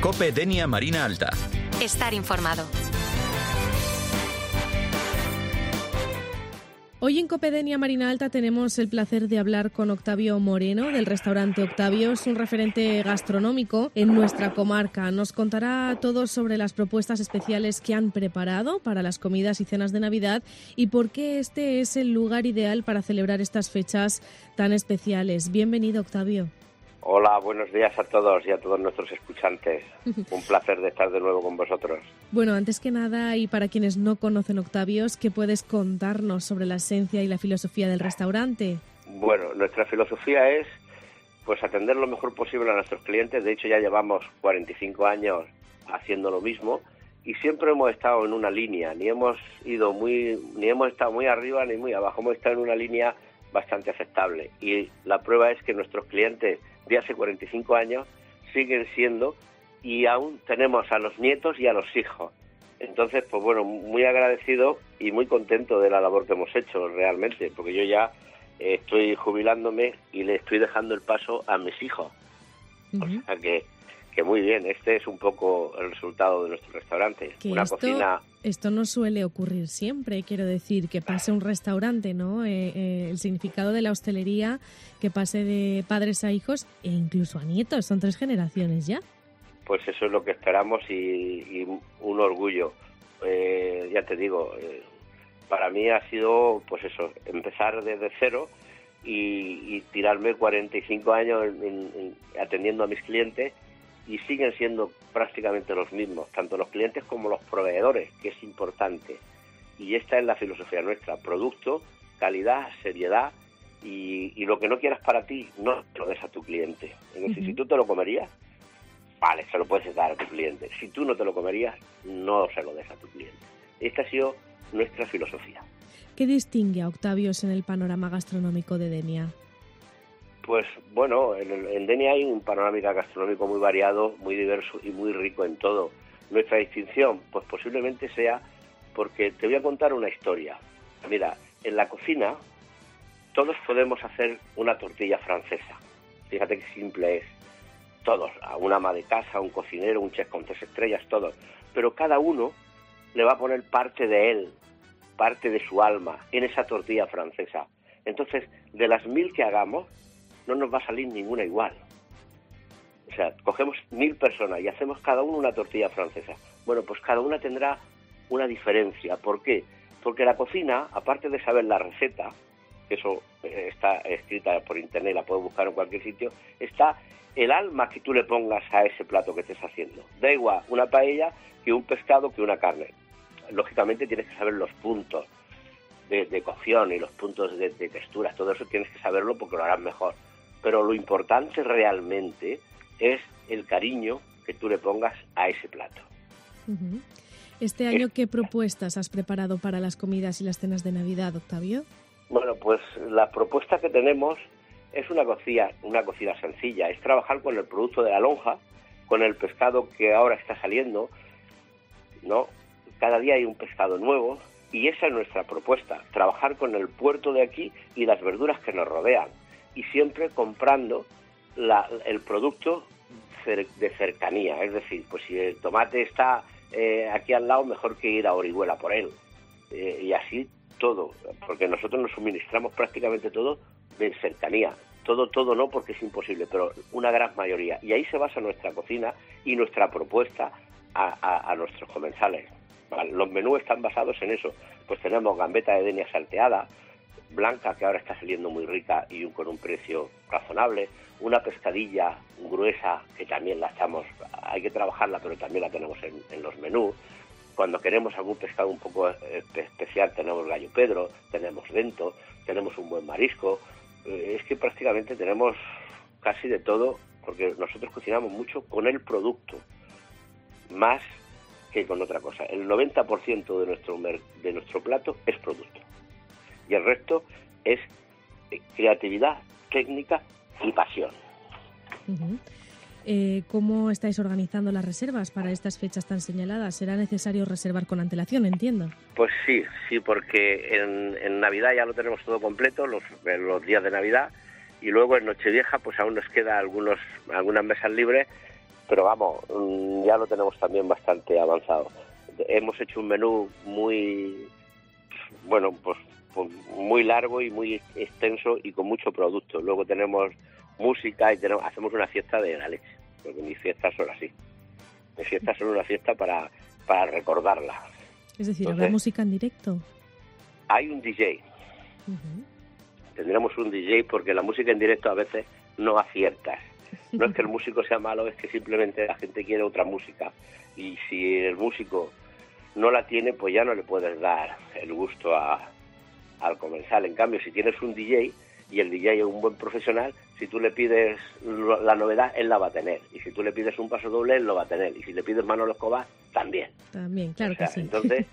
COPE Denia Marina Alta. Estar informado. Hoy en COPE Denia Marina Alta tenemos el placer de hablar con Octavio Moreno del restaurante Octavio. Es un referente gastronómico en nuestra comarca. Nos contará todo sobre las propuestas especiales que han preparado para las comidas y cenas de Navidad y por qué este es el lugar ideal para celebrar estas fechas tan especiales. Bienvenido, Octavio. Hola, buenos días a todos y a todos nuestros escuchantes. Un placer de estar de nuevo con vosotros. Bueno, antes que nada, y para quienes no conocen Octavios, ¿qué puedes contarnos sobre la esencia y la filosofía del restaurante? Bueno, nuestra filosofía es pues atender lo mejor posible a nuestros clientes. De hecho, ya llevamos 45 años haciendo lo mismo y siempre hemos estado en una línea. Ni hemos estado muy arriba ni muy abajo. Hemos estado en una línea bastante aceptable. Y la prueba es que nuestros clientes de hace 45 años siguen siendo, y aún tenemos a los nietos y a los hijos. Entonces, pues bueno, muy agradecido y muy contento de la labor que hemos hecho realmente, porque yo ya estoy jubilándome y le estoy dejando el paso a mis hijos. O sea que muy bien, este es un poco el resultado de nuestro restaurante. Esto no suele ocurrir siempre, quiero decir, que pase un restaurante, ¿no? El significado de la hostelería, que pase de padres a hijos e incluso a nietos, son 3 generaciones ya. Pues eso es lo que esperamos y un orgullo. Ya te digo, para mí ha sido, pues eso, empezar desde cero y tirarme 45 años atendiendo a mis clientes. Y siguen siendo prácticamente los mismos, tanto los clientes como los proveedores, que es importante. Y esta es la filosofía nuestra: producto, calidad, seriedad, y lo que no quieras para ti, no te lo des a tu cliente. Es decir, si tú te lo comerías, vale, se lo puedes dar a tu cliente. Si tú no te lo comerías, no se lo des a tu cliente. Esta ha sido nuestra filosofía. ¿Qué distingue a Octavios en el panorama gastronómico de Denia? Pues bueno, en Denia hay un panorámica gastronómico muy variado, muy diverso y muy rico en todo. Nuestra distinción, pues posiblemente sea porque te voy a contar una historia. Mira, en la cocina todos podemos hacer una tortilla francesa. Fíjate qué simple es. Todos, una ama de casa, un cocinero, un chef con 3 estrellas, todos. Pero cada uno le va a poner parte de él, parte de su alma en esa tortilla francesa. Entonces, de las 1000 que hagamos, no nos va a salir ninguna igual. O sea, cogemos 1000 personas y hacemos cada uno una tortilla francesa. Bueno, pues cada una tendrá una diferencia. ¿Por qué? Porque la cocina, aparte de saber la receta, que eso está escrita por internet, la puedes buscar en cualquier sitio, está el alma que tú le pongas a ese plato que estés haciendo. Da igual una paella que un pescado que una carne. Lógicamente tienes que saber los puntos de cocción y los puntos de textura. Todo eso tienes que saberlo porque lo harás mejor. Pero lo importante realmente es el cariño que tú le pongas a ese plato. Este año, ¿qué propuestas has preparado para las comidas y las cenas de Navidad, Octavio? Bueno, pues la propuesta que tenemos es una cocina sencilla. Es trabajar con el producto de la lonja, con el pescado que ahora está saliendo, ¿no? Cada día hay un pescado nuevo y esa es nuestra propuesta. Trabajar con el puerto de aquí y las verduras que nos rodean. Y siempre comprando el producto de cercanía. Es decir, pues si el tomate está aquí al lado, mejor que ir a Orihuela por él. Y así todo, porque nosotros nos suministramos prácticamente todo de cercanía. Todo no, porque es imposible, pero una gran mayoría. Y ahí se basa nuestra cocina y nuestra propuesta a nuestros comensales. Los menús están basados en eso. Pues tenemos gambeta de Denia salteada, blanca, que ahora está saliendo muy rica y con un precio razonable, una pescadilla gruesa que también hay que trabajarla, pero también la tenemos en los menús. Cuando queremos algún pescado un poco especial tenemos gallo pedro, tenemos dento, tenemos un buen marisco. Es que prácticamente tenemos casi de todo, porque nosotros cocinamos mucho con el producto, más que con otra cosa. El 90% de nuestro plato es producto. Y el resto es creatividad, técnica y pasión. ¿Cómo estáis organizando las reservas para estas fechas tan señaladas? ¿Será necesario reservar con antelación, entiendo? Pues sí, porque en Navidad ya lo tenemos todo completo, los días de Navidad, y luego en Nochevieja pues aún nos queda algunas mesas libres pero vamos, ya lo tenemos también bastante avanzado. Hemos hecho un menú muy, bueno, pues muy largo y muy extenso y con mucho producto. Luego tenemos música y hacemos una fiesta de la leche, porque mis fiestas son así. Mis fiestas son una fiesta para recordarla. Es decir, ¿habrá música en directo? Hay un DJ. Tendremos un DJ porque la música en directo a veces no aciertas. No es que el músico sea malo, es que simplemente la gente quiere otra música. Y si el músico no la tiene, pues ya no le puedes dar el gusto al comensal. En cambio, si tienes un DJ y el DJ es un buen profesional, si tú le pides la novedad, él la va a tener. Y si tú le pides un paso doble, él lo va a tener. Y si le pides Manolo Escobar, también. También, claro, o sea, que sí. Entonces,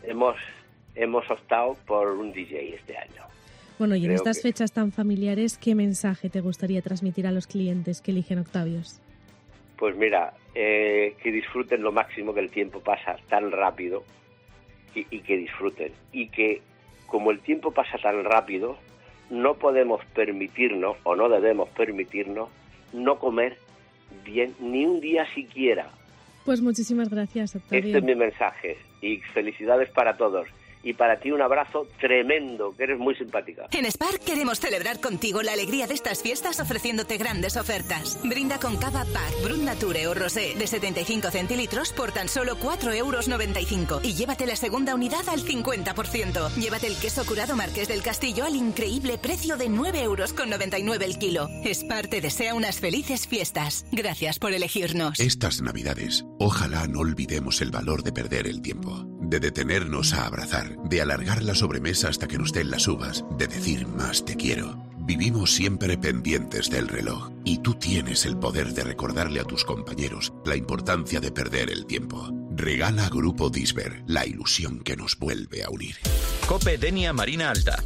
hemos optado por un DJ este año. Bueno, y en estas fechas tan familiares, ¿qué mensaje te gustaría transmitir a los clientes que eligen Octavios? Pues mira, que disfruten lo máximo, que el tiempo pasa tan rápido y que disfruten. Y que como el tiempo pasa tan rápido, no podemos permitirnos, o no debemos permitirnos, no comer bien ni un día siquiera. Pues muchísimas gracias, Octavio. Este es mi mensaje y felicidades para todos. Y para ti un abrazo tremendo, que eres muy simpática. En Spar queremos celebrar contigo la alegría de estas fiestas ofreciéndote grandes ofertas. Brinda con cava Pack, Brut Nature o Rosé de 75 centilitros por tan solo 4,95 € y llévate la segunda unidad al 50%. Llévate el queso curado Marqués del Castillo al increíble precio de 9,99 € el kilo. Spar te desea unas felices fiestas. Gracias por elegirnos. Estas Navidades, ojalá no olvidemos el valor de perder el tiempo, de detenernos a abrazar, de alargar la sobremesa hasta que nos den las uvas, de decir más te quiero. Vivimos siempre pendientes del reloj y tú tienes el poder de recordarle a tus compañeros la importancia de perder el tiempo. Regala Grupo Disber, la ilusión que nos vuelve a unir. Cope Denia Marina Alta.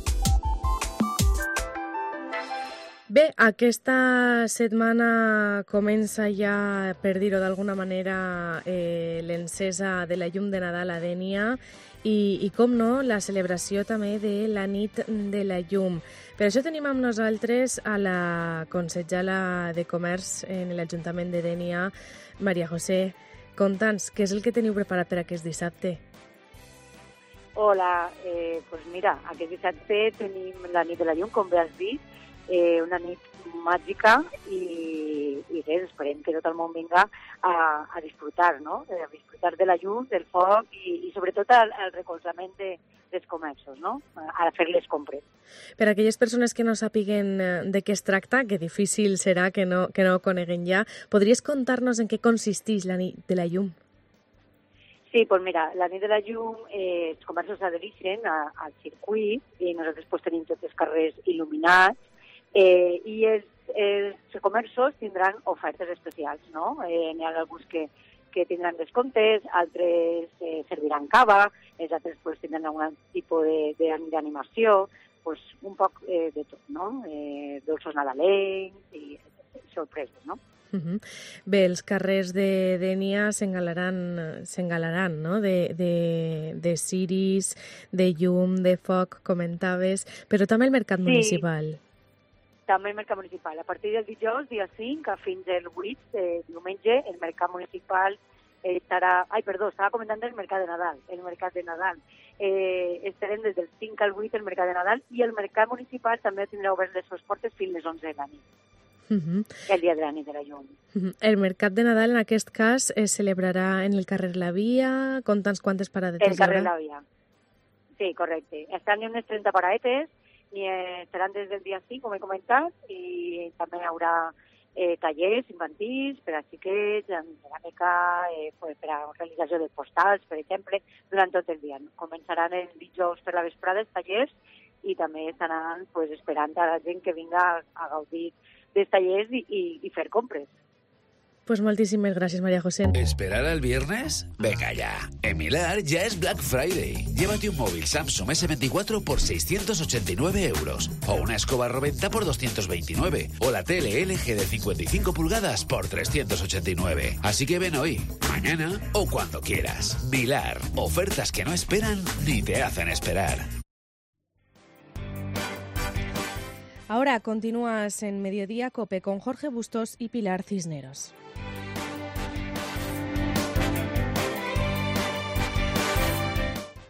Bé, aquesta setmana comença ja, per dir-ho d'alguna manera, l'encesa de la llum de Nadal a Dénia i com no, la celebració també de la nit de la llum. Per això tenim amb nosaltres a la consellera de Comerç en l'Ajuntament de Dénia, Maria José. Conta'ns, què és el que teniu preparat per aquest dissabte? Hola, pues mira, aquest dissabte tenim la nit de la llum, com bé has vist, una nit màgica i res, esperem que tot el món vinga a disfrutar, no? A disfrutar de la llum, del foc i sobretot el recolzament dels comerços, no? A fer les compres. Per a aquelles persones que no sàpiguen de què es tracta, que difícil serà que no ho coneguen ja, podries contar-nos en què consisteix la nit de la llum? Sí, pues mira, la nit de la llum, els comerços s'adhereixen al circuit i nosaltres pues, tenim tots els carrers il·luminats i els comerços tindran ofertes especials, no? N'hi ha alguns que tindran descomptes, altres serviran cava, els altres pues, tindran algun tipus d'animació, pues, un poc de tot, no? Dolços nadalencs i sorpreses, no? Bé, els carrers de Dénia s'engalaran, no? De ciris, de llum, de foc, comentaves, però també el mercat municipal. També el mercat municipal. A partir del dijous, dia 5, fins al 8, diumenge, el mercat municipal estarà... estava comentant el mercat de Nadal. Estarem des del 5 al 8 el mercat de Nadal i el mercat municipal també tindrà oberts les seves portes fins les 11 de la nit. El dia de la nit de la llum. El mercat de Nadal, en aquest cas, es celebrarà en el carrer La Via. Conta'ns quantes paradetes hi haurà. El carrer La Via. Sí, correcte. Estan unes 30 paradetes i seran des del dia 5, com he comentat, i també hi haurà tallers infantils per a xiquets, en ceràmica, per a realització de postals, per exemple, durant tot el dia. Començaran el dijous per la vesprada els tallers i també estaran esperant a la gent que vinga a gaudir dels tallers y hacer compras. Pues moltísimas gracias, María José. ¿Esperar al viernes? Venga ya. En Milar ya es Black Friday. Llévate un móvil Samsung S24 por 689 €. O una escoba Roventa por 229. O la tele LG de 55 pulgadas por 389. Así que ven hoy, mañana o cuando quieras. Milar. Ofertas que no esperan ni te hacen esperar. Ahora continúas en Mediodía Cope con Jorge Bustos y Pilar Cisneros.